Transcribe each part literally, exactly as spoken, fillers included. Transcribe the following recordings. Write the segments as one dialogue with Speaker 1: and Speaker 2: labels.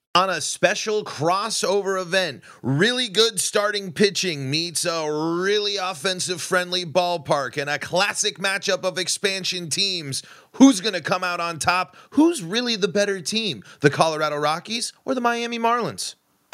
Speaker 1: On a special crossover event, really good starting pitching meets a really offensive-friendly ballpark and a classic matchup of expansion teams. Who's going to come out on top? Who's really the better team? The Colorado Rockies or the Miami Marlins?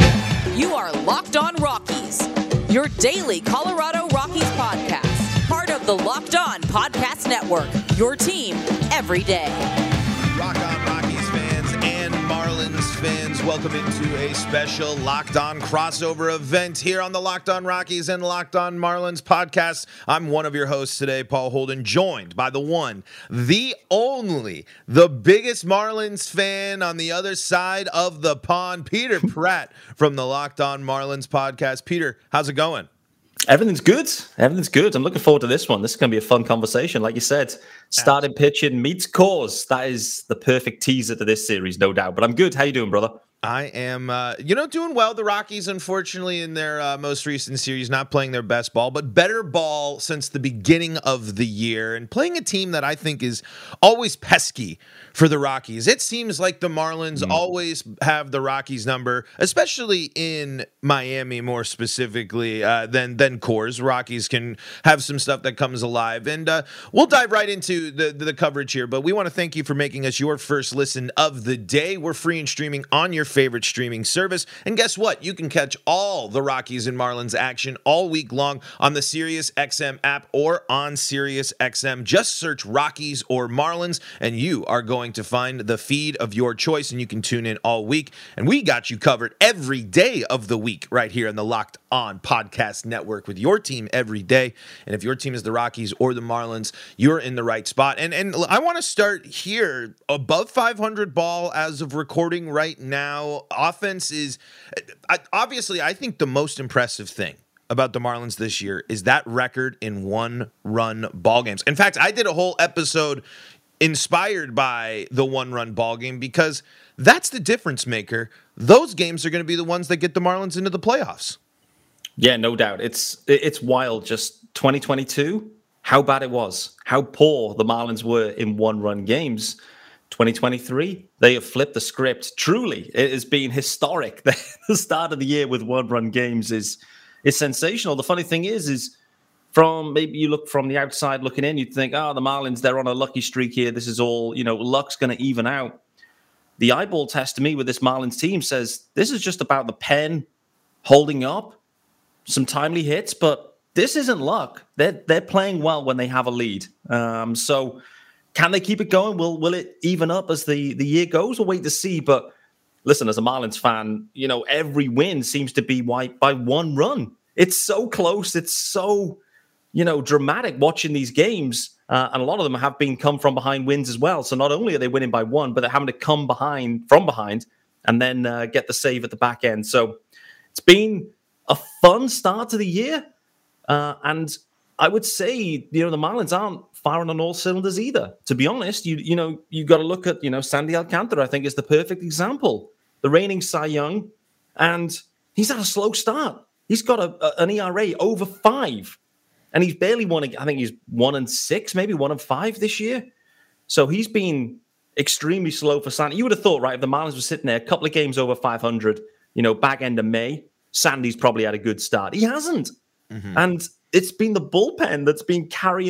Speaker 2: You are Locked On Rockies, your daily Colorado Rockies podcast. Part of the Locked On Podcast Network, your team every day.
Speaker 1: Rock on, Rockies fans and Marlins fans. Welcome into a special Locked On crossover event here on the Locked On Rockies and Locked On Marlins podcast. I'm one of your hosts today, Paul Holden, joined by the one, the only, the biggest Marlins fan on the other side of the pond, Peter Pratt from the Locked On Marlins podcast. Peter, how's it going?
Speaker 3: Everything's good. Everything's good. I'm looking forward to this one. This is going to be a fun conversation. Like you said, starting pitching meets cause. That is the perfect teaser to this series, no doubt. But I'm good. How you doing, brother?
Speaker 1: I am, uh, you know, doing well. The Rockies, unfortunately, in their uh, most recent series, not playing their best ball, but better ball since the beginning of the year, and playing a team that I think is always pesky for the Rockies. It seems like the Marlins mm. always have the Rockies number, especially in Miami, more specifically uh, than than Coors. Rockies can have some stuff that comes alive, and uh, we'll dive right into the, the coverage here. But we want to thank you for making us your first listen of the day. We're free and streaming on your favorite streaming service. And guess what? You can catch all the Rockies and Marlins action all week long on the SiriusXM app or on SiriusXM. Just search Rockies or Marlins, and you are going to find the feed of your choice, and you can tune in all week. And we got you covered every day of the week right here on the Locked On Podcast Network with your team every day. And if your team is the Rockies or the Marlins, you're in the right spot. And, and I want to start here, above five hundred ball as of recording right now. Offense is obviously, I think the most impressive thing about the Marlins this year is that record in one-run ball games. In fact, I did a whole episode inspired by the one-run ball game because that's the difference maker. Those games are going to be the ones that get the Marlins into the playoffs.
Speaker 3: Yeah, no doubt. It's it's wild. Just twenty twenty-two, how bad it was, how poor the Marlins were in one-run games. twenty twenty-three, they have flipped the script. Truly, it has been historic. The start of the year with one-run games is is sensational. The funny thing is, is from maybe you look from the outside looking in, you'd think, oh, the Marlins, they're on a lucky streak here. This is all, you know, luck's going to even out. The eyeball test to me with this Marlins team says this is just about the pen holding up, some timely hits, but this isn't luck. They're, they're playing well when they have a lead. Um, so... Can they keep it going? Will will it even up as the, the year goes? We'll wait to see. But listen, as a Marlins fan, you know, every win seems to be by, by one run. It's so close. It's so, you know, dramatic watching these games. Uh, and a lot of them have been come from behind wins as well. So not only are they winning by one, but they're having to come behind from behind and then uh, get the save at the back end. So it's been a fun start to the year. Uh, and I would say, you know, the Marlins aren't firing on all cylinders either. To be honest, you you know, you got to look at, you know, Sandy Alcantara, I think is the perfect example. The reigning Cy Young, and he's had a slow start. He's got a, a, an E R A over five, and he's barely won. I think he's one and six, maybe one and five this year. So he's been extremely slow for Sandy. You would have thought, right, if the Marlins were sitting there, a couple of games over five hundred, you know, back end of May, Sandy's probably had a good start. He hasn't. Mm-hmm. And it's been the bullpen that's been carrying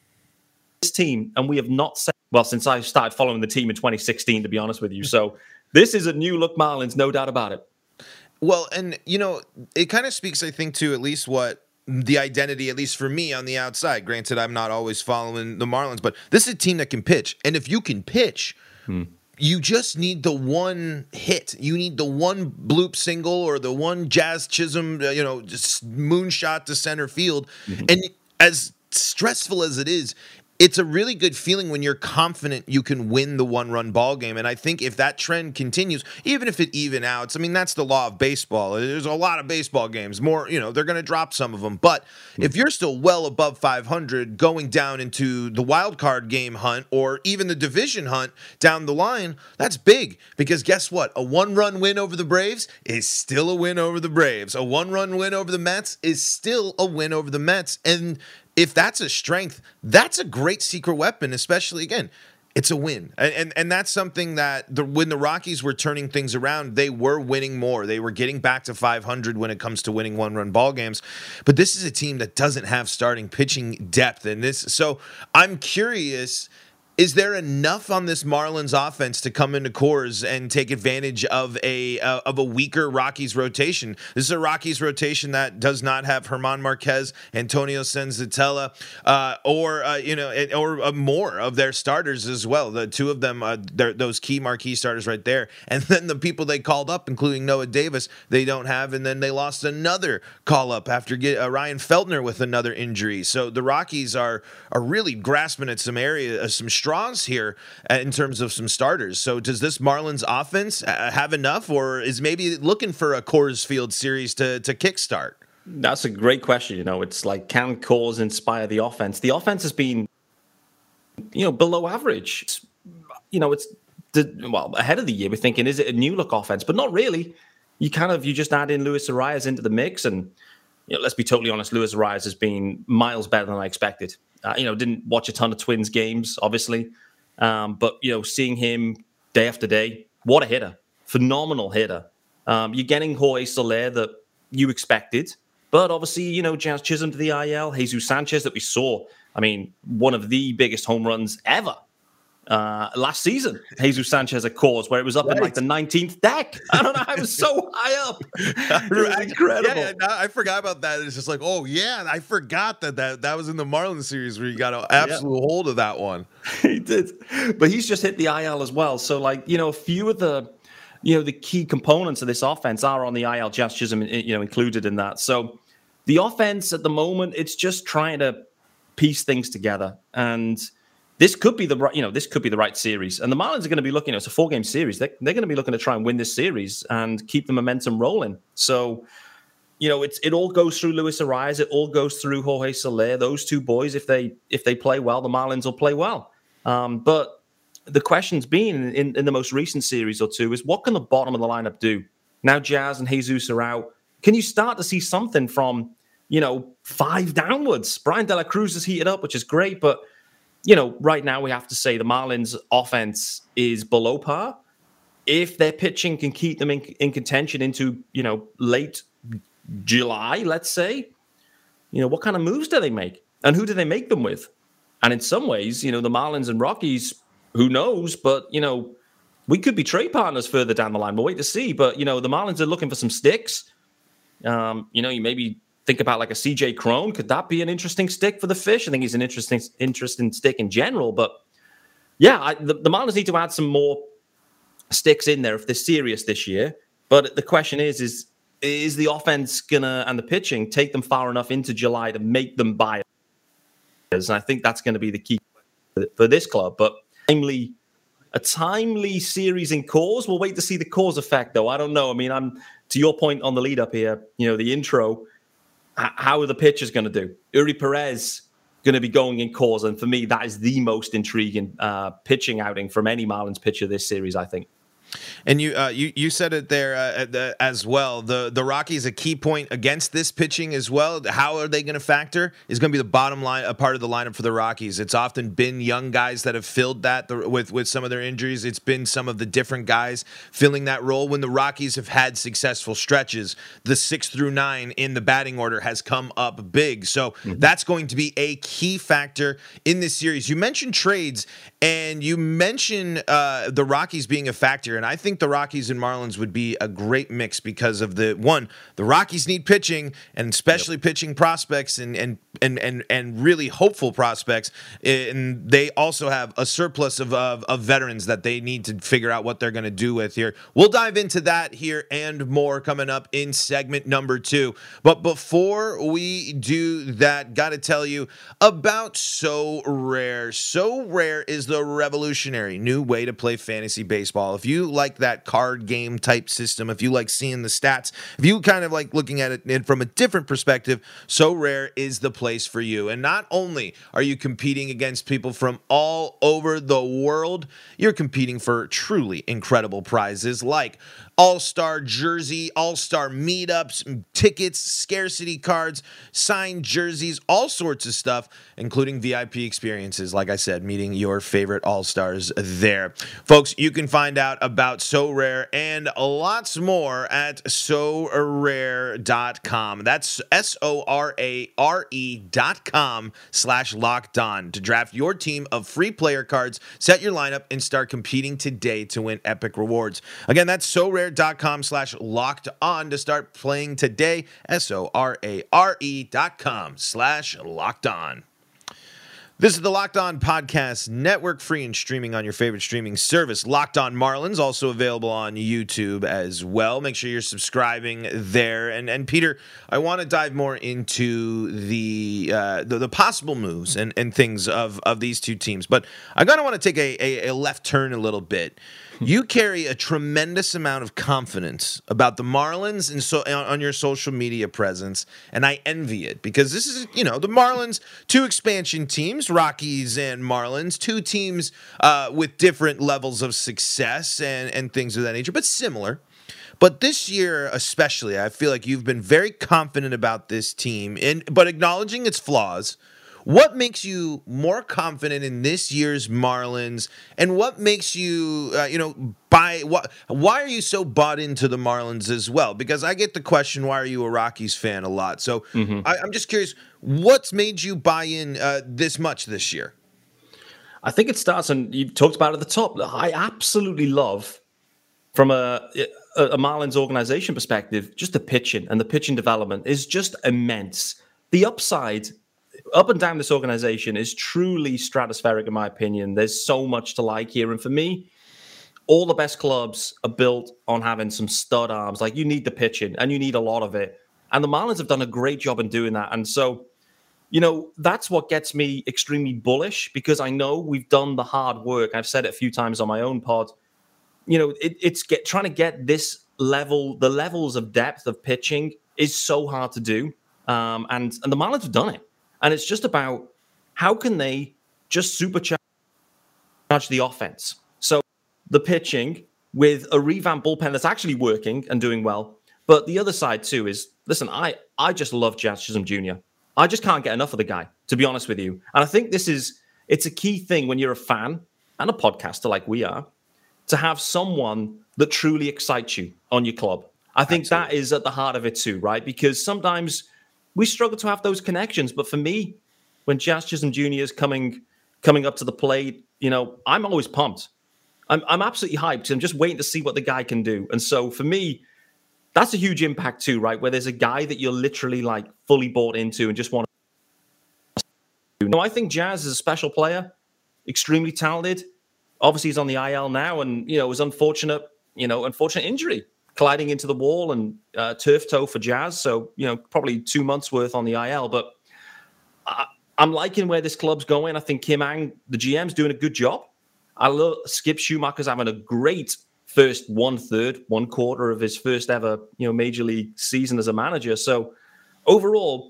Speaker 3: this team, and we have not said, well, since I started following the team in twenty sixteen, to be honest with you. So this is a new look Marlins, no doubt about it.
Speaker 1: Well, and, you know, it kind of speaks, I think, to at least what the identity, at least for me on the outside. Granted, I'm not always following the Marlins, but this is a team that can pitch. And if you can pitch, hmm. you just need the one hit. You need the one bloop single or the one Jazz Chisholm, you know, just moonshot to center field. Mm-hmm. And as stressful as it is, it's a really good feeling when you're confident you can win the one-run ball game. And I think if that trend continues, even if it even outs, I mean, that's the law of baseball. There's a lot of baseball games. More, you know, they're going to drop some of them. But if you're still well above five hundred going down into the wild card game hunt or even the division hunt down the line, that's big. Because guess what? A one-run win over the Braves is still a win over the Braves. A one-run win over the Mets is still a win over the Mets. And if that's a strength, that's a great secret weapon, especially, again, it's a win. And, and and that's something that the, when the Rockies were turning things around, they were winning more. They were getting back to five hundred when it comes to winning one-run ball games. But this is a team that doesn't have starting pitching depth in this. So I'm curious, is there enough on this Marlins offense to come into Coors and take advantage of a uh, of a weaker Rockies rotation? This is a Rockies rotation that does not have German Marquez, Antonio Senzatella, uh, or uh, you know, or uh, more of their starters as well. The two of them, uh, those key marquee starters right there, and then the people they called up, including Noah Davis, they don't have, and then they lost another call up after get, uh, Ryan Feltner with another injury. So the Rockies are are really grasping at some area, uh, some straws here in terms of some starters. So does this Marlins offense have enough, or is maybe looking for a Coors Field series to to kickstart?
Speaker 3: That's a great question. You know, it's like, can Coors inspire the offense? The offense has been, you know, below average. It's, you know, it's the, well ahead of the year. We're thinking, is it a new look offense? But not really. You kind of you just add in Luis Arias into the mix, and you know, let's be totally honest, Luis Arias has been miles better than I expected. Uh, you know, didn't watch a ton of Twins games, obviously. Um, but, you know, seeing him day after day, what a hitter. Phenomenal hitter. Um, you're getting Jorge Soler that you expected. But obviously, you know, Jazz Chisholm to the I L, Jesus Sanchez that we saw. I mean, one of the biggest home runs ever. Uh, last season, Jesus Sanchez at Coors, where it was up right in like the nineteenth deck. I don't know. I was so high up. It was incredible.
Speaker 1: Yeah, yeah, I forgot about that. It's just like, oh, yeah, I forgot that that, that was in the Marlins series where you got an absolute yeah. hold of that one.
Speaker 3: He did. But he's just hit the I L as well. So, like, you know, a few of the, you know, the key components of this offense are on the I L, Jazz Chisholm, you know, included in that. So the offense at the moment, it's just trying to piece things together. And This could be the right, you know, this could be the right series, and the Marlins are going to be looking. You know, it's a four-game series. They're, they're going to be looking to try and win this series and keep the momentum rolling. So, you know, it's it all goes through Luis Arias. It all goes through Jorge Soler. Those two boys, if they if they play well, the Marlins will play well. Um, but the question's been in, in the most recent series or two is what can the bottom of the lineup do? Now Jazz and Jesus are out. Can you start to see something from, you know, five downwards? Brian De La Cruz has heated up, which is great, but you know, right now we have to say the Marlins offense is below par. If their pitching can keep them in, in contention into, you know, late July, let's say, you know, what kind of moves do they make? And who do they make them with? And in some ways, you know, the Marlins and Rockies, who knows? But, you know, we could be trade partners further down the line. We'll wait to see. But, you know, the Marlins are looking for some sticks. Um, you know, you maybe think about like a C J Cron. Could that be an interesting stick for the Fish? I think he's an interesting, interesting stick in general. But yeah, I, the, the Marlins need to add some more sticks in there if they're serious this year. But the question is, is is the offense gonna and the pitching take them far enough into July to make them buyers? And I think that's going to be the key for this club. But timely, a timely series in Coors. We'll wait to see the Coors effect, though. I don't know. I mean, I'm to your point on the lead up here. You know, the intro. How are the pitchers going to do? Uri Perez going to be going in Coors, and for me, that is the most intriguing uh, pitching outing from any Marlins pitcher this series, I think.
Speaker 1: And you, uh, you, you said it there uh, the, as well. The the Rockies a key point against this pitching as well. How are they going to factor? Is going to be the bottom line, a part of the lineup for the Rockies. It's often been young guys that have filled that the, with with some of their injuries. It's been some of the different guys filling that role. When the Rockies have had successful stretches, the six through nine in the batting order has come up big. So mm-hmm. that's going to be a key factor in this series. You mentioned trades, and you mentioned uh, the Rockies being a factor, and I think the Rockies and Marlins would be a great mix because of the one, the Rockies need pitching, and especially yep. pitching prospects and and and and and really hopeful prospects. And they also have a surplus of of, of veterans that they need to figure out what they're going to do with here. We'll dive into that here and more coming up in segment number two. But before we do that, got to tell you about So Rare. So Rare is the revolutionary new way to play fantasy baseball. If you like that card game type system, if you like seeing the stats, if you kind of like looking at it from a different perspective, So Rare is the place for you. And not only are you competing against people from all over the world, you're competing for truly incredible prizes like all-star jersey, all-star meetups, tickets, scarcity cards, signed jerseys, all sorts of stuff, including V I P experiences, like I said, meeting your favorite all-stars there. Folks, you can find out about Sorare and lots more at sorare dot com. That's S O R A R E dot com slash locked on to draft your team of free player cards, set your lineup, and start competing today to win epic rewards. Again, that's sorare dot com slash locked on to start playing today. S O R A R E dot com slash locked on. This is the Locked On Podcast Network, free and streaming on your favorite streaming service. Locked On Marlins, also available on YouTube as well. Make sure you're subscribing there. And and Peter, I want to dive more into the uh, the, the possible moves and, and things of, of these two teams. But I kind of want to take a, a, a left turn a little bit. You carry a tremendous amount of confidence about the Marlins and so on, on your social media presence, and I envy it because this is, you know, the Marlins, two expansion teams, Rockies and Marlins, two teams uh, with different levels of success and, and things of that nature, but similar. But this year especially, I feel like you've been very confident about this team, and but acknowledging its flaws. What makes you more confident in this year's Marlins, and what makes you, uh, you know, buy? What? Why are you so bought into the Marlins as well? Because I get the question, why are you a Rockies fan a lot? So mm-hmm. I, I'm just curious, what's made you buy in uh, this much this year?
Speaker 3: I think it starts, and you talked about it at the top. I absolutely love, from a, a, a Marlins organization perspective, just the pitching and the pitching development is just immense. The upside up and down this organization is truly stratospheric, in my opinion. There's so much to like here. And for me, all the best clubs are built on having some stud arms. Like, you need the pitching, and you need a lot of it. And the Marlins have done a great job in doing that. And so, you know, that's what gets me extremely bullish, because I know we've done the hard work. I've said it a few times on my own pod. You know, it, it's get, trying to get this level, the levels of depth of pitching is so hard to do. Um, and, and the Marlins have done it. And it's just about how can they just supercharge the offense. So the pitching with a revamped bullpen that's actually working and doing well. But the other side too is, listen, I, I just love Jazz Chisholm Junior I just can't get enough of the guy, to be honest with you. And I think this is, it's a key thing when you're a fan and a podcaster like we are, to have someone that truly excites you on your club. I think Absolutely. That is at the heart of it too, right? Because sometimes we struggle to have those connections. But for me, when Jazz Chisholm Junior is coming coming up to the plate, you know, I'm always pumped. I'm I'm absolutely hyped. I'm just waiting to see what the guy can do. And so for me, that's a huge impact too, right? Where there's a guy that you're literally like fully bought into and just want to. You know, I think Jazz is a special player, extremely talented. Obviously, he's on the I L now, and you know, it was unfortunate, you know, unfortunate injury. Colliding into the wall and uh, turf toe for Jazz. So, you know, probably two months worth on the I L. But I, I'm liking where this club's going. I think Kim Ang, the G M's, doing a good job. I love Skip Schumacher's having a great first one third, one quarter of his first ever, you know, major league season as a manager. So overall,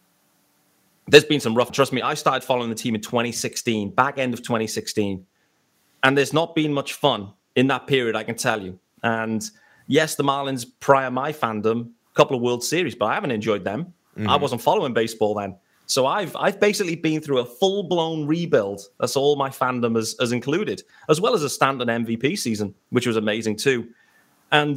Speaker 3: there's been some rough. Trust me, I started following the team in twenty sixteen, back end of twenty sixteen. And there's not been much fun in that period, I can tell you. And yes, the Marlins, prior my fandom, a couple of World Series, but I haven't enjoyed them. Mm-hmm. I wasn't following baseball then. So I've I've basically been through a full-blown rebuild. That's all my fandom has, has included, as well as a Stanton M V P season, which was amazing too. And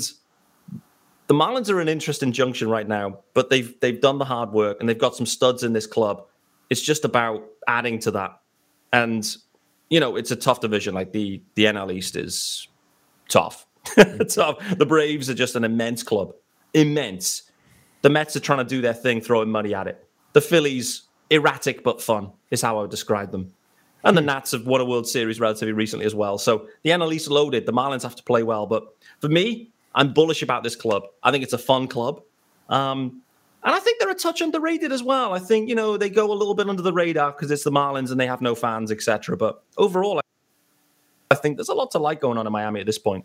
Speaker 3: the Marlins are an interesting junction right now, but they've they've done the hard work, and they've got some studs in this club. It's just about adding to that. And, you know, it's a tough division. Like the, the N L East is tough. tough. The Braves are just an immense club. Immense. The Mets are trying to do their thing, throwing money at it. The Phillies, erratic but fun, is how I would describe them. And the Nats have won a World Series relatively recently as well. So the N L East loaded. The Marlins have to play well. But for me, I'm bullish about this club. I think it's a fun club. Um, and I think they're a touch underrated as well. I think, you know, they go a little bit under the radar because it's the Marlins and they have no fans, et cetera. But overall, I think there's a lot to like going on in Miami at this point.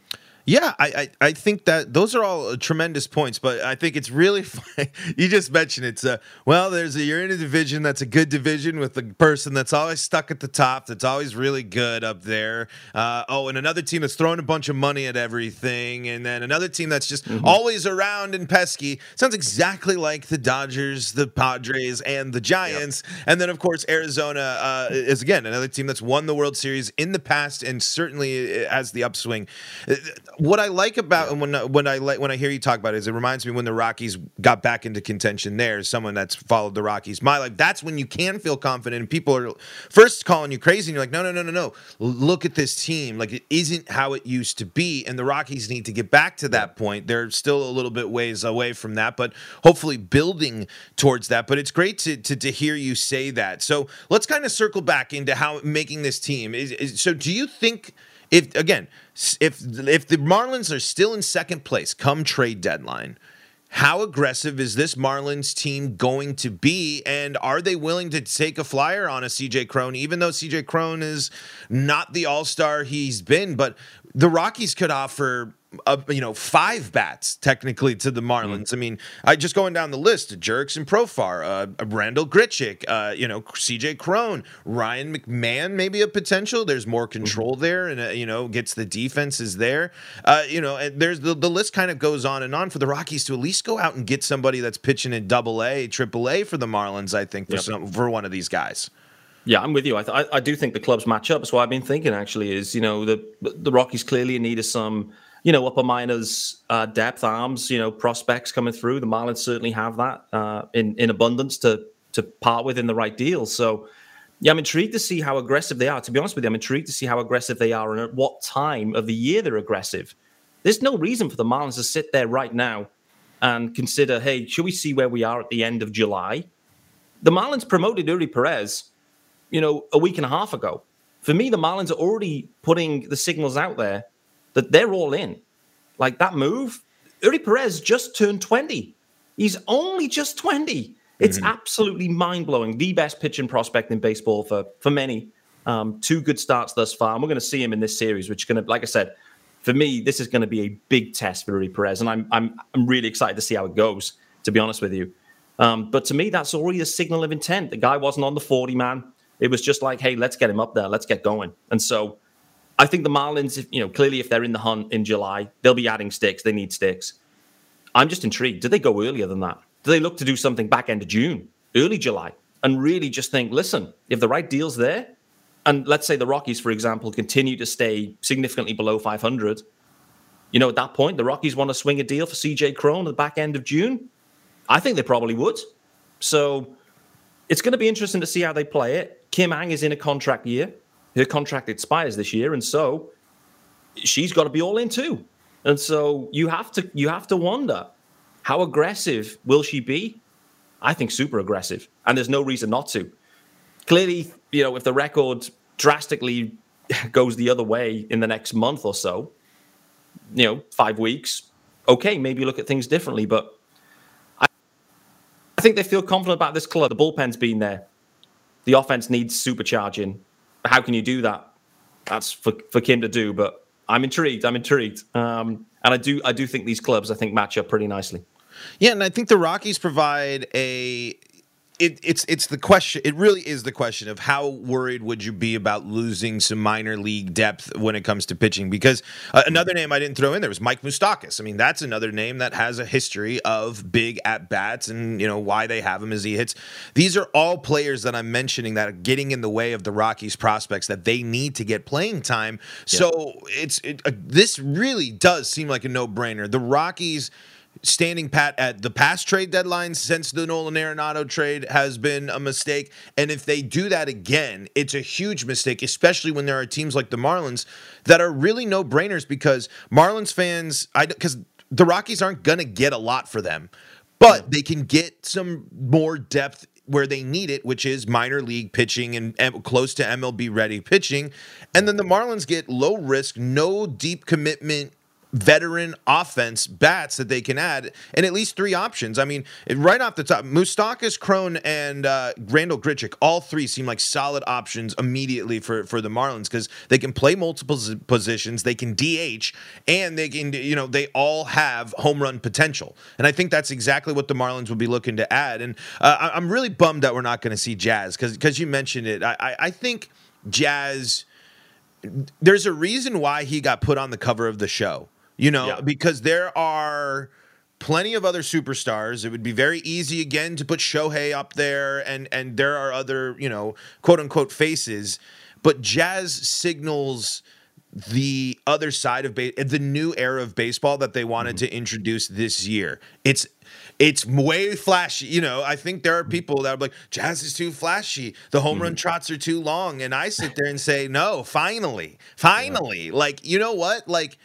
Speaker 1: Yeah, I, I I think that those are all tremendous points, but I think it's really funny. You just mentioned it's uh well, there's a you're in a division that's a good division with a person that's always stuck at the top, that's always really good up there. Uh, oh, and another team that's throwing a bunch of money at everything, and then another team that's just mm-hmm. always around and pesky. Sounds exactly like the Dodgers, the Padres, and the Giants. Yep. And then of course Arizona uh, is again another team that's won the World Series in the past and certainly has the upswing. What I like about when when I when I hear you talk about it is it reminds me when the Rockies got back into contention there. As someone that's followed the Rockies my life, that's when you can feel confident and people are first calling you crazy and you're like, no, no, no, no, no. Look at this team. Like it isn't how it used to be, and the Rockies need to get back to that point. They're still a little bit ways away from that, but hopefully building towards that. But it's great to to, to hear you say that. So let's kind of circle back into how making this team is. is so do you think? If again, if if the Marlins are still in second place come trade deadline, how aggressive is this Marlins team going to be? And are they willing to take a flyer on a C J Cron, even though C J Cron is not the all-star he's been? But the Rockies could offer Uh, you know, five bats technically to the Marlins. Mm. I mean, I just going down the list: Jurickson Profar, uh, Randall Grichuk, uh, you know, C J Cron, Ryan McMahon, maybe a potential. There's more control mm-hmm. there, and uh, you know, gets the defenses there. Uh, you know, and there's the, the list kind of goes on and on for the Rockies to at least go out and get somebody that's pitching in Double A, Triple A for the Marlins. I think for yep. some for one of these guys.
Speaker 3: Yeah, I'm with you. I, th- I I do think the clubs match up. That's what I've been thinking. Actually, is you know the the Rockies clearly in need of some. You know, upper minors, uh, depth arms, you know, prospects coming through. The Marlins certainly have that uh, in, in abundance to to part with in the right deals. So, yeah, I'm intrigued to see how aggressive they are. To be honest with you, I'm intrigued to see how aggressive they are and at what time of the year they're aggressive. There's no reason for the Marlins to sit there right now and consider, hey, should we see where we are at the end of July? The Marlins promoted Eury Perez, you know, a week and a half ago. For me, the Marlins are already putting the signals out there that they're all in. Like that move, Eury Perez just turned twenty. He's only just twenty. It's mm-hmm. absolutely mind-blowing. The best pitching prospect in baseball for, for many. Um, two good starts thus far. And we're going to see him in this series, which is going to, like I said, for me, this is going to be a big test for Eury Perez. And I'm I'm I'm really excited to see how it goes, to be honest with you. Um, but to me, that's already a signal of intent. The guy wasn't on the forty man. It was just like, hey, let's get him up there. Let's get going. And so I think the Marlins, if, you know, clearly if they're in the hunt in July, they'll be adding sticks. They need sticks. I'm just intrigued. Do they go earlier than that? Do they look to do something back end of June, early July, and really just think, listen, if the right deal's there, and let's say the Rockies, for example, continue to stay significantly below five hundred, you know, at that point, the Rockies want to swing a deal for C J Cron at the back end of June? I think they probably would. So it's going to be interesting to see how they play it. Kim Ang is in a contract year. Her contract expires this year, and so she's got to be all in too. And so you have to you have to wonder, how aggressive will she be? I think super aggressive, and there's no reason not to. Clearly, you know, if the record drastically goes the other way in the next month or so, you know, five weeks, okay, maybe look at things differently. But I, I think they feel confident about this club. The bullpen's been there. The offense needs supercharging. How can you do that? That's for, for Kim to do, but I'm intrigued. I'm intrigued. Um, and I do I do think these clubs, I think, match up pretty nicely.
Speaker 1: Yeah, and I think the Rockies provide a It, it's it's the question. It really is the question of how worried would you be about losing some minor league depth when it comes to pitching? Because uh, another name I didn't throw in there was Mike Moustakas. I mean, that's another name that has a history of big at bats, and you know why they have him as he hits. These are all players that I'm mentioning that are getting in the way of the Rockies prospects that they need to get playing time. Yeah. So it's it, uh, this really does seem like a no brainer. The Rockies, standing pat at the past trade deadlines since the Nolan Arenado trade, has been a mistake. And if they do that again, it's a huge mistake, especially when there are teams like the Marlins that are really no-brainers, because Marlins fans, I because the Rockies aren't going to get a lot for them, but they can get some more depth where they need it, which is minor league pitching and, and close to M L B ready pitching. And then the Marlins get low risk, no deep commitment veteran offense bats that they can add, and at least three options. I mean, right off the top, Moustakas, Cron, and uh, Randall Grichuk, all three seem like solid options immediately for, for the Marlins because they can play multiple positions, they can D H, and they can, you know, they all have home run potential. And I think that's exactly what the Marlins would be looking to add. And uh, I'm really bummed that we're not going to see Jazz because because you mentioned it. I, I, I think Jazz, there's a reason why he got put on the cover of the show. You know, yeah. because there are plenty of other superstars. It would be very easy, again, to put Shohei up there, and and there are other, you know, quote-unquote faces. But Jazz signals the other side of ba- the new era of baseball that they wanted mm-hmm. to introduce this year. It's It's way flashy. You know, I think there are people that are like, Jazz is too flashy. The home mm-hmm. run trots are too long. And I sit there and say, no, finally, finally. Yeah. Like, you know what? Like,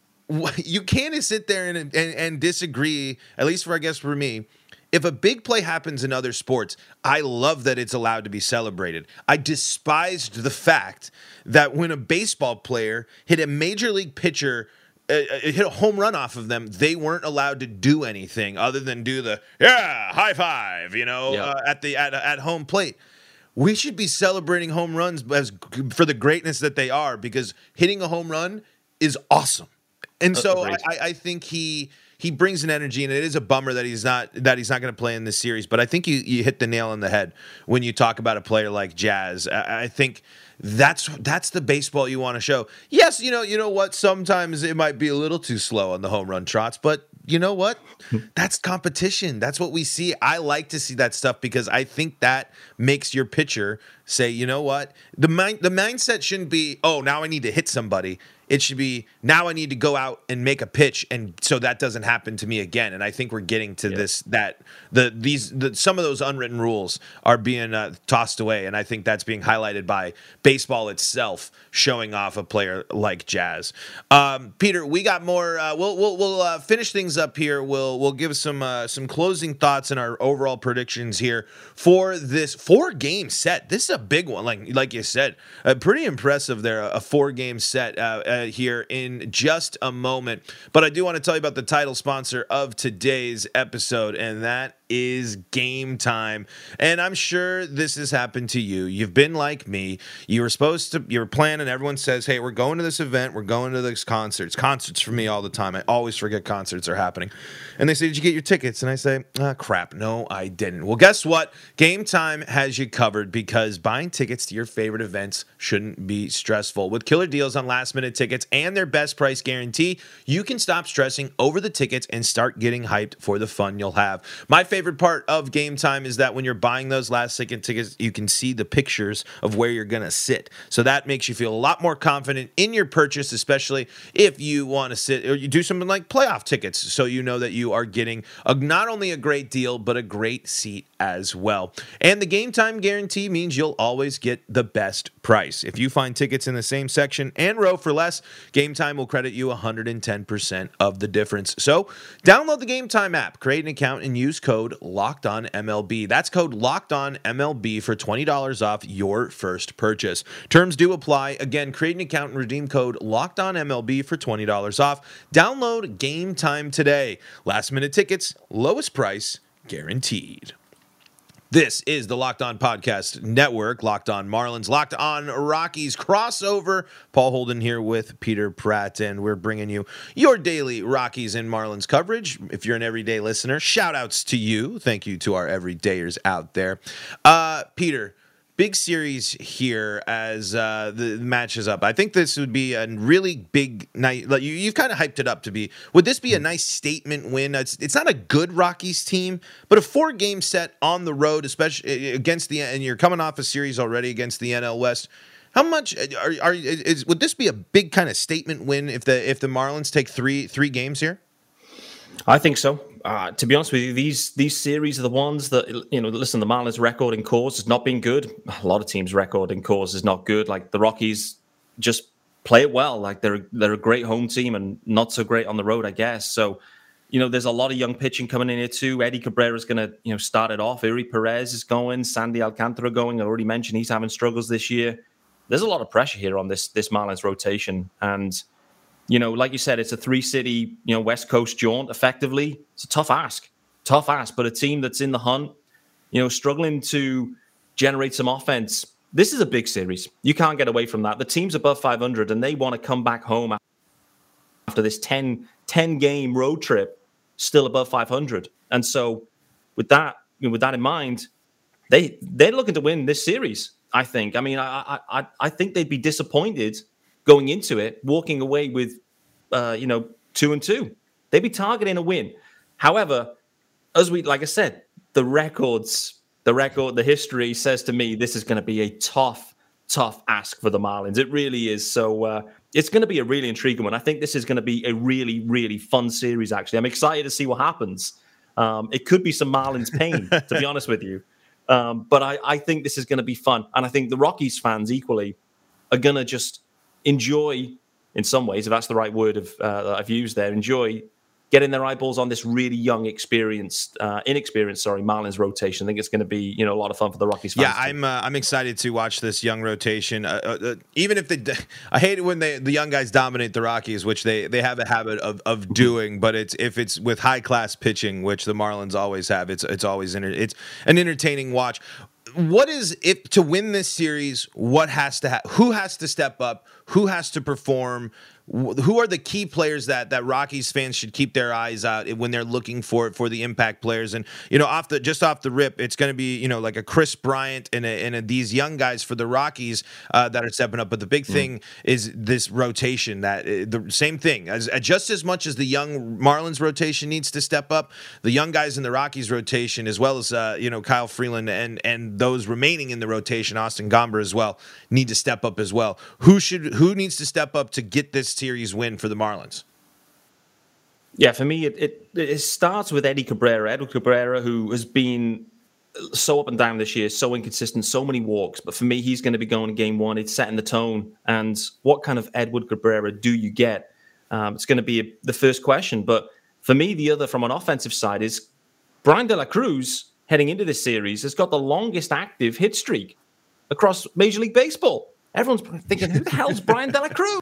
Speaker 1: you can't sit there and, and and disagree, at least for, I guess, for me. If a big play happens in other sports, I love that it's allowed to be celebrated. I despised the fact that when a baseball player hit a major league pitcher, uh, hit a home run off of them, they weren't allowed to do anything other than do the, yeah, high five, you know, yeah. uh, at the at, at home plate. We should be celebrating home runs as for the greatness that they are, because hitting a home run is awesome. And That's so I, I think he he brings an energy, and it is a bummer that he's not that he's not going to play in this series. But I think you you hit the nail on the head when you talk about a player like Jazz. I, I think that's that's the baseball you want to show. Yes, you know you know what? Sometimes it might be a little too slow on the home run trots, but you know what? That's competition. That's what we see. I like to see that stuff because I think that makes your pitcher say, you know what? The mind the mindset shouldn't be, oh, now I need to hit somebody. It should be, now I need to go out and make a pitch, and so that doesn't happen to me again. And I think we're getting to yeah. this, that the these the, some of those unwritten rules are being uh, tossed away, and I think that's being highlighted by baseball itself showing off a player like Jazz. Um, Peter, we got more. Uh, we'll we'll we'll uh, finish things up here. We'll we'll give some uh, some closing thoughts and our overall predictions here for this four game set. This is a big one, like like you said, uh, pretty impressive there. A four game set. Uh, Uh, here in just a moment. But I do want to tell you about the title sponsor of today's episode, and that is Game Time. And I'm sure this has happened to you. You've been like me. You were supposed to, you were planning, everyone says, hey, we're going to this event, we're going to this concerts. Concerts for me all the time. I always forget concerts are happening. And they say, did you get your tickets? And I say, ah, crap, no, I didn't. Well, guess what? Game Time has you covered, because buying tickets to your favorite events shouldn't be stressful. With killer deals on last minute tickets and their best price guarantee, you can stop stressing over the tickets and start getting hyped for the fun you'll have. My favorite part of Game Time is that when you're buying those last second tickets, you can see the pictures of where you're going to sit. So that makes you feel a lot more confident in your purchase, especially if you want to sit or you do something like playoff tickets. So you know that you are getting a, not only a great deal, but a great seat as well. And the Game Time guarantee means you'll always get the best price. If you find tickets in the same section and row for less, Game Time will credit you one hundred ten percent of the difference. So download the Game Time app, create an account, and use code LOCKEDONMLB. That's code LOCKEDONMLB for twenty dollars off your first purchase. Terms do apply. Again, create an account and redeem code LOCKEDONMLB for twenty dollars off. Download Game Time today. Last minute tickets, lowest price guaranteed. This is the Locked On Podcast Network. Locked On Marlins, Locked On Rockies crossover. Paul Holden here with Peter Pratt, and we're bringing you your daily Rockies and Marlins coverage. If you're an everyday listener, shout outs to you. Thank you to our everydayers out there. Uh, Peter, big series here as uh, the match is up. I think this would be a really big night. Like you, you've kind of hyped it up to be. Would this be a nice statement win? It's, it's not a good Rockies team, but a four-game set on the road, especially against the, and you're coming off a series already against the N L West. How much are, are is would this be a big kind of statement win if the if the Marlins take three three games here?
Speaker 3: I think so. Uh, to be honest with you, these these series are the ones that, you know, listen, the Marlins' record in Coors has not been good. A lot of teams' record in Coors is not good. Like the Rockies just play it well. Like they're they're a great home team and not so great on the road, I guess. So, you know, there's a lot of young pitching coming in here too. Eddie Cabrera's going to, you know, start it off. Uri Perez is going. Sandy Alcantara going. I already mentioned he's having struggles this year. There's a lot of pressure here on this this Marlins rotation. And You know, like you said, it's a three-city, you know, West Coast jaunt. Effectively, it's a tough ask, tough ask. But a team that's in the hunt, you know, struggling to generate some offense. This is a big series. You can't get away from that. The team's above five hundred, and they want to come back home after this ten, ten game road trip, still above five hundred. And so, with that, you know, with that in mind, they they're looking to win this series. I think. I mean, I I I think they'd be disappointed going into it, walking away with, uh, you know, two and two. They'd be targeting a win. However, as we, like I said, the records, the record, the history says to me, this is going to be a tough, tough ask for the Marlins. It really is. So uh, it's going to be a really intriguing one. I think this is going to be a really, really fun series, actually. I'm excited to see what happens. Um, it could be some Marlins pain, to be honest with you. Um, but I, I think this is going to be fun. And I think the Rockies fans equally are going to just enjoy, in some ways, if that's the right word of, uh, that I've used there, enjoy getting their eyeballs on this really young, experienced, uh, inexperienced, sorry, Marlins rotation. I think it's going to be, you know, a lot of fun for the Rockies fans.
Speaker 1: Yeah, I'm uh, I'm excited to watch this young rotation. Uh, uh, even if they, I hate it when they the young guys dominate the Rockies, which they, they have a habit of of doing. But it's if it's with high class pitching, which the Marlins always have, it's it's always inter- it's an entertaining watch. What is it to win this series? What has to ha- who has to step up? Who has to perform? Who are the key players that that Rockies fans should keep their eyes out when they're looking for for the impact players? And you know, off the just off the rip, it's going to be you know like a Chris Bryant and a, and a, these young guys for the Rockies uh, that are stepping up. But the big thing mm. is this rotation. That uh, the same thing as uh, just as much as the young Marlins rotation needs to step up, the young guys in the Rockies rotation, as well as uh, you know Kyle Freeland and and those remaining in the rotation, Austin Gomber as well, need to step up as well. Who should who needs to step up to get this series win for the Marlins?
Speaker 3: Yeah, for me, it, it it starts with Eddie Cabrera. Edward Cabrera, who has been so up and down this year, so inconsistent, so many walks. But for me, he's going to be going to game one. It's setting the tone. And what kind of Edward Cabrera do you get? Um, it's going to be a, the first question. But for me, the other from an offensive side is Brian De La Cruz, heading into this series, has got the longest active hit streak across Major League Baseball. Everyone's thinking, who the hell's Brian De La Cruz?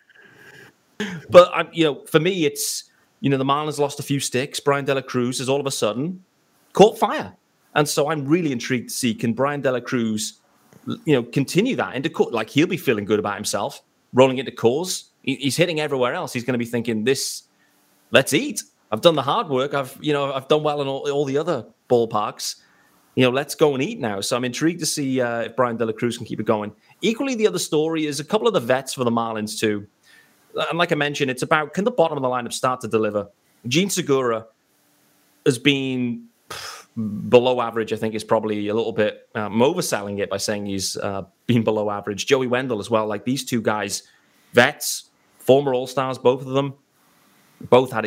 Speaker 3: But, um, you know, for me, it's, you know, the Marlins lost a few sticks. Brian De La Cruz has all of a sudden caught fire. And so I'm really intrigued to see, can Brian De La Cruz, you know, continue that into court? Like, he'll be feeling good about himself, rolling into cores. He, he's hitting everywhere else. He's going to be thinking, this, let's eat. I've done the hard work. I've, you know, I've done well in all, all the other ballparks. You know, let's go and eat now. So I'm intrigued to see uh, if Brian De La Cruz can keep it going. Equally, the other story is a couple of the vets for the Marlins, too. And like I mentioned, it's about, can the bottom of the lineup start to deliver? Gene Segura has been below average. I think is probably a little bit, um, I'm overselling it by saying he's uh, been below average. Joey Wendell as well. Like these two guys, vets, former All-Stars, both of them, both had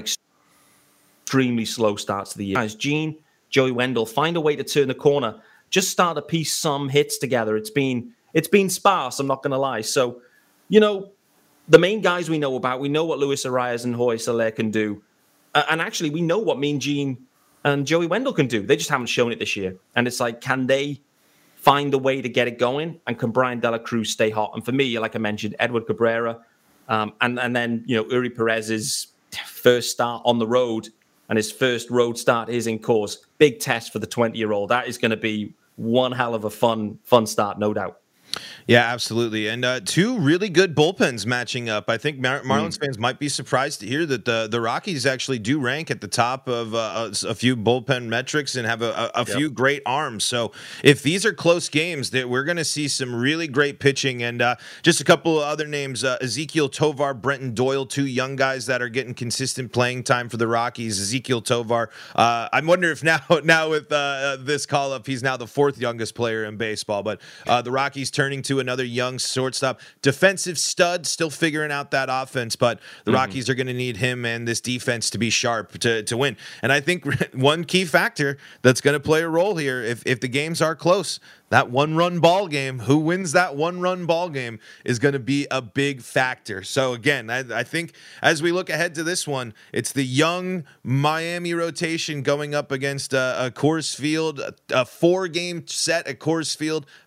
Speaker 3: extremely slow starts to the year. As Gene, Joey Wendell find a way to turn the corner, just start to piece some hits together. It's been, it's been sparse, I'm not going to lie. So, you know, the main guys we know about, we know what Luis Arias and Jorge Soler can do. Uh, and actually, we know what Mean Gene and Joey Wendell can do. They just haven't shown it this year. And it's like, can they find a way to get it going? And can Brian De La Cruz stay hot? And for me, like I mentioned, Edward Cabrera, um, and, and then, you know, Uri Perez's first start on the road, and his first road start is in Coors. Big test for the twenty-year-old. That is going to be one hell of a fun, fun start, no doubt.
Speaker 1: Yeah, absolutely. And uh, two really good bullpens matching up. I think Mar- Marlins mm. fans might be surprised to hear that the, the Rockies actually do rank at the top of uh, a, a few bullpen metrics and have a, a, a yep. few great arms. So if these are close games, that we're going to see some really great pitching. And uh, just a couple of other names, uh, Ezequiel Tovar, Brenton Doyle, two young guys that are getting consistent playing time for the Rockies. Ezequiel Tovar, uh, I wonder if now, now with uh, this call-up, he's now the fourth youngest player in baseball. But uh, the Rockies turning to another young shortstop, defensive stud, still figuring out that offense, but the mm-hmm. Rockies are going to need him and this defense to be sharp to, to win. And I think one key factor that's going to play a role here, if, if the games are close, that one-run ball game, who wins that one-run ball game is going to be a big factor. So again, I, I think as we look ahead to this one, it's the young Miami rotation going up against a, a Coors Field, a, a four-game set at Coors Field,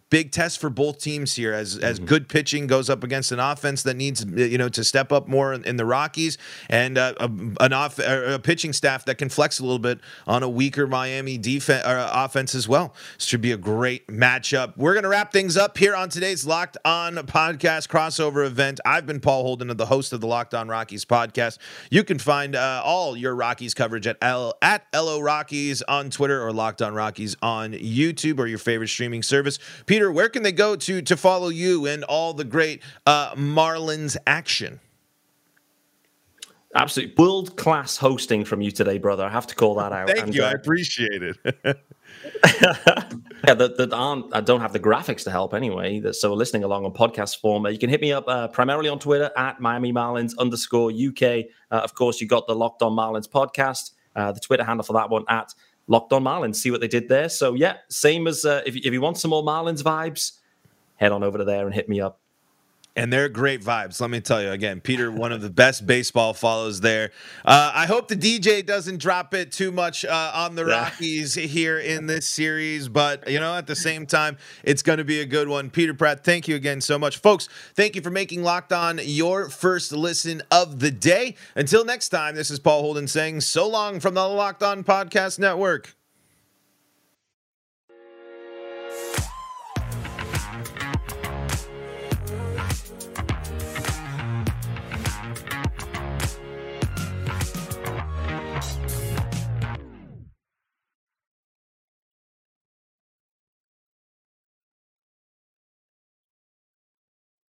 Speaker 1: big test for both teams here as as mm-hmm. good pitching goes up against an offense that needs you know to step up more in, in the Rockies, and uh, a, an off a pitching staff that can flex a little bit on a weaker Miami defense or uh, offense as well. This should be a great matchup. We're gonna wrap things up here on today's Locked On Podcast crossover event. I've been Paul Holden, the host of the Locked On Rockies podcast. You can find uh, all your Rockies coverage at L at L O Rockies on Twitter or Locked On Rockies on YouTube or your favorite streaming service. Peter, where can they go to to follow you and all the great uh, Marlins action?
Speaker 3: Absolutely world-class hosting from you today, brother. I have to call that out.
Speaker 1: Thank
Speaker 3: and,
Speaker 1: you.
Speaker 3: Uh,
Speaker 1: I appreciate it.
Speaker 3: yeah, that, that aren't. I don't have the graphics to help anyway. So listening along on podcast form, uh, you can hit me up uh, primarily on Twitter at Miami Marlins underscore U K. Uh, of course, you got the Locked On Marlins podcast. Uh, the Twitter handle for that one at Locked On Marlins. See what they did there. So yeah, same as uh, if if you want some more Marlins vibes, head on over to there and hit me up.
Speaker 1: And they're great vibes. Let me tell you again, Peter, one of the best baseball follows there. Uh, I hope the D J doesn't drop it too much uh, on the Rockies here in this series, but you know, at the same time, it's going to be a good one. Peter Pratt, thank you again so much, folks. Thank you for making Locked On your first listen of the day. Until next time, this is Paul Holden saying so long from the Locked On Podcast Network.